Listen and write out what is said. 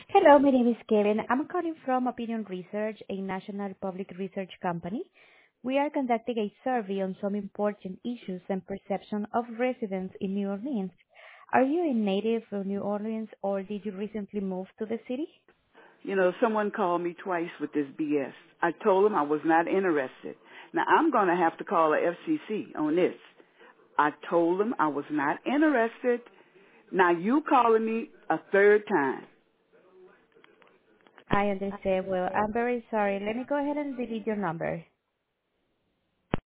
Hello, my name is Kevin. I'm calling from Opinion Research, a national public research company. We are conducting a survey on some important issues and perception of residents in New Orleans. Are you a native of New Orleans or did you recently move to the city? You know, someone called me twice with this BS. I told them I was not interested. Now, I'm going to have to call the FCC on this. I told them I was not interested. Now, you calling me a third time. I understand. Well, I'm very sorry. Let me go ahead and delete your number.